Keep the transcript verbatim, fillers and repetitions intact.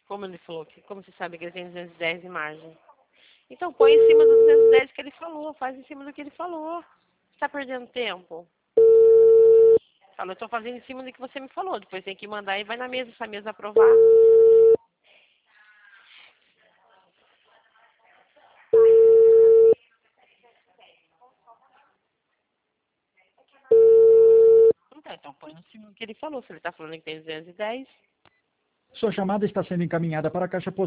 Como ele falou, que, como você sabe que ele tem duzentos e dez de margem? Então põe em cima dos duzentos e dez que ele falou, faz em cima do que ele falou. Você tá perdendo tempo? Falou, eu tô fazendo em cima do que você me falou. Depois tem que mandar e vai na mesa, essa mesa aprovar. Então, então põe em cima do que ele falou. Se ele tá falando que tem duzentos e dez. Sua chamada está sendo encaminhada para a caixa postal.